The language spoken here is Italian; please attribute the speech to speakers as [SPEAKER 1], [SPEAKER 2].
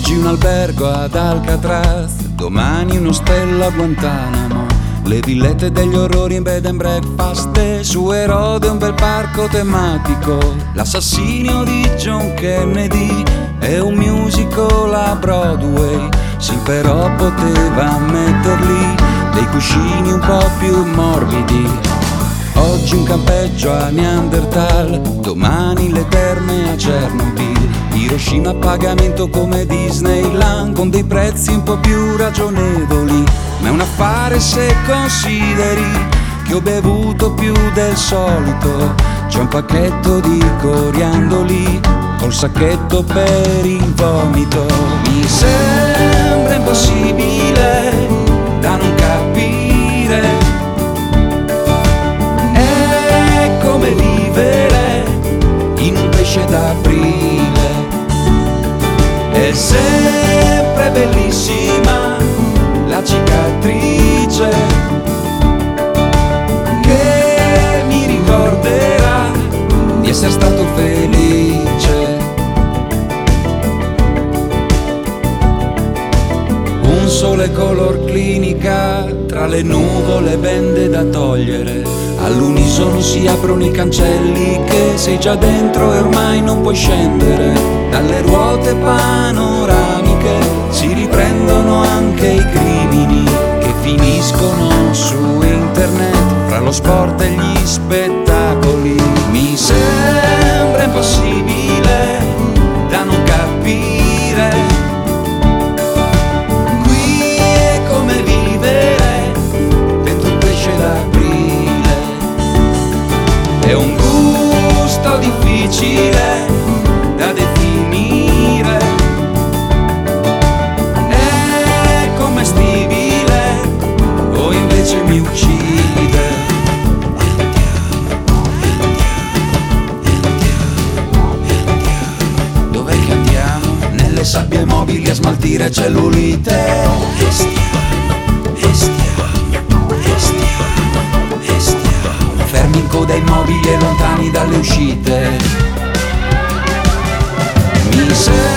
[SPEAKER 1] Oggi un albergo ad Alcatraz, domani un ostello a Guantanamo, le villette degli orrori in bed and breakfast e su Erode un bel parco tematico, l'assassinio di John Kennedy e un musical a Broadway. Sì, però poteva metterli dei cuscini un po' più morbidi. Oggi un campeggio a Neanderthal, domani le terme a Chernobyl, Hiroshima a pagamento come Disneyland con dei prezzi un po' più ragionevoli. Ma è un affare se consideri che ho bevuto più del solito. C'è un pacchetto di coriandoli col sacchetto per il vomito. Mi sembra impossibile da non capire, è come vivere in un pesce d'aprile. È sempre bellissima la cicatrice che mi ricorderà di essere stato felice. Un sole color clinica, tra le nuvole bende da togliere, all'unisono si aprono i cancelli che sei già dentro e ormai non puoi scendere. Dalle ruote panoramiche si riprendono anche i crimini che finiscono su internet fra lo sport e gli spettacoli. Mi sembra impossibile da non capire, qui è come vivere dentro un pesce d'aprile. È un gusto difficile da definire, è commestibile o invece mi uccide. Dov'è che andiamo? Nelle sabbie mobili a smaltire cellulite. Fermi in coda ai mobili e lontani dalle uscite. Mi sembra